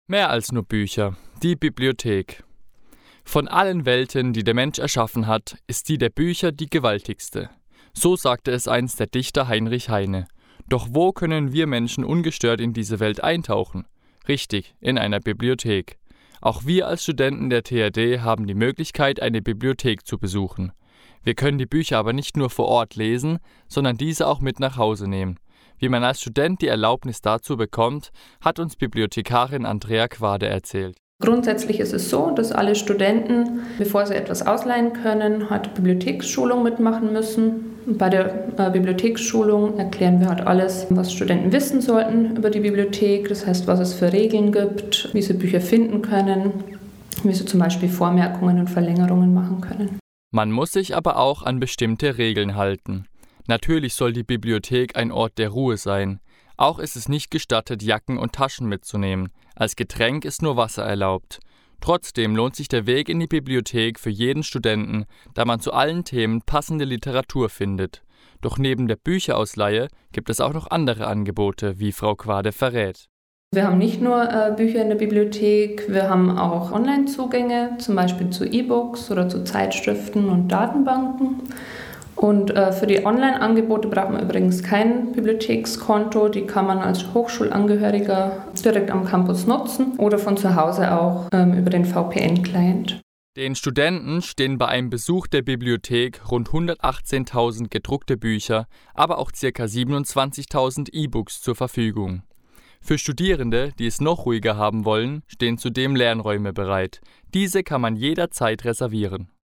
Mehr als nur Bücher. Die Bibliothek. Von allen Welten, die der Mensch erschaffen hat, ist die der Bücher die gewaltigste. So sagte es einst der Dichter Heinrich Heine. Doch wo können wir Menschen ungestört in diese Welt eintauchen? Richtig, in einer Bibliothek. Auch wir als Studenten der THD haben die Möglichkeit, eine Bibliothek zu besuchen. Wir können die Bücher aber nicht nur vor Ort lesen, sondern diese auch mit nach Hause nehmen. Wie man als Student die Erlaubnis dazu bekommt, hat uns Bibliothekarin Andrea Quade erzählt. Grundsätzlich ist es so, dass alle Studenten, bevor sie etwas ausleihen können, halt Bibliotheksschulung mitmachen müssen. Bei der Bibliotheksschulung erklären wir halt alles, was Studenten wissen sollten über die Bibliothek. Das heißt, was es für Regeln gibt, wie sie Bücher finden können, wie sie zum Beispiel Vormerkungen und Verlängerungen machen können. Man muss sich aber auch an bestimmte Regeln halten. Natürlich soll die Bibliothek ein Ort der Ruhe sein. Auch ist es nicht gestattet, Jacken und Taschen mitzunehmen. Als Getränk ist nur Wasser erlaubt. Trotzdem lohnt sich der Weg in die Bibliothek für jeden Studenten, da man zu allen Themen passende Literatur findet. Doch neben der Bücherausleihe gibt es auch noch andere Angebote, wie Frau Quade verrät. Wir haben nicht nur Bücher in der Bibliothek, wir haben auch Online-Zugänge, zum Beispiel zu E-Books oder zu Zeitschriften und Datenbanken. Und für die Online-Angebote braucht man übrigens kein Bibliothekskonto. Die kann man als Hochschulangehöriger direkt am Campus nutzen oder von zu Hause auch über den VPN-Client. Den Studenten stehen bei einem Besuch der Bibliothek rund 118.000 gedruckte Bücher, aber auch ca. 27.000 E-Books zur Verfügung. Für Studierende, die es noch ruhiger haben wollen, stehen zudem Lernräume bereit. Diese kann man jederzeit reservieren.